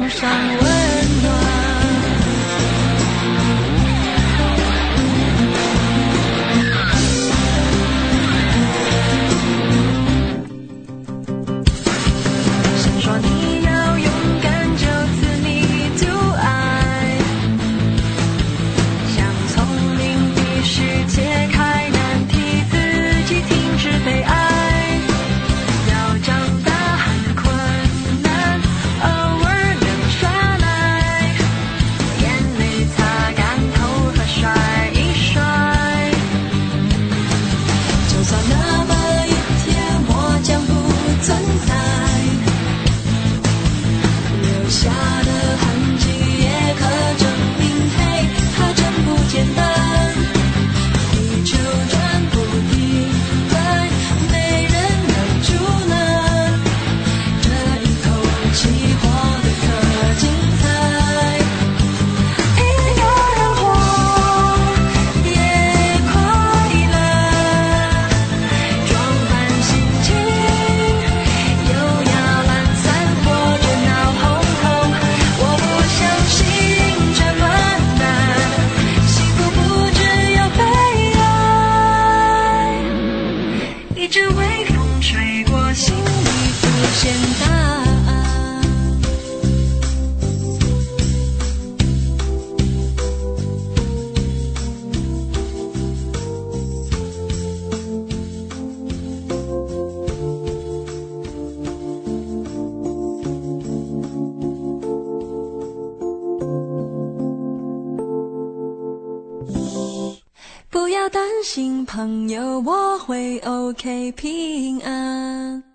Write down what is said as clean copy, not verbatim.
上温暖。想说你要勇敢，就此你独爱，想从灵璧世解开难题，自己停止被爱。要长大很困难，偶尔能耍赖，眼泪擦干，头发甩一甩。就算那么一天我将不存在，留下的痕迹也可证明，嘿，它真不简单。地球转不停摆，没人能阻拦，这一口气活得可精彩。一个人活也快乐，装扮心情，优雅懒散或者闹哄哄。我不相信这么难，幸福不只有被爱。一阵微风吹过，心里浮现答案。不要担心朋友，我会 OK 平安。